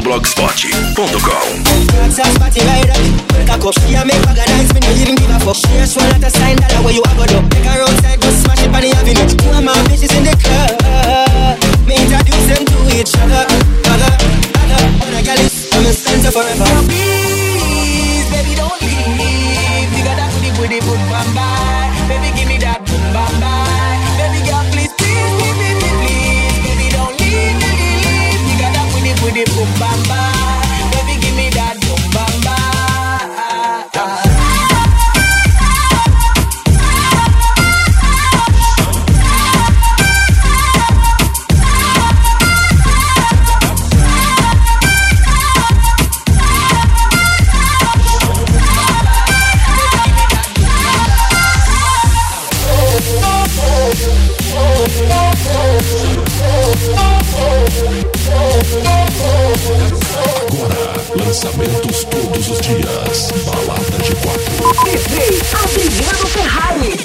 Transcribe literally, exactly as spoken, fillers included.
blogspot ponto com. Baby, give me that boom bam bye. Baby girl, please, please, please, please, please. Baby, don't leave, leave, leave. You got that with it, with it, boom bam bye. Baby, give me that boom bam bye. Agora, lançamentos todos os dias. Balada G quatro. D J Adriano Ferrari.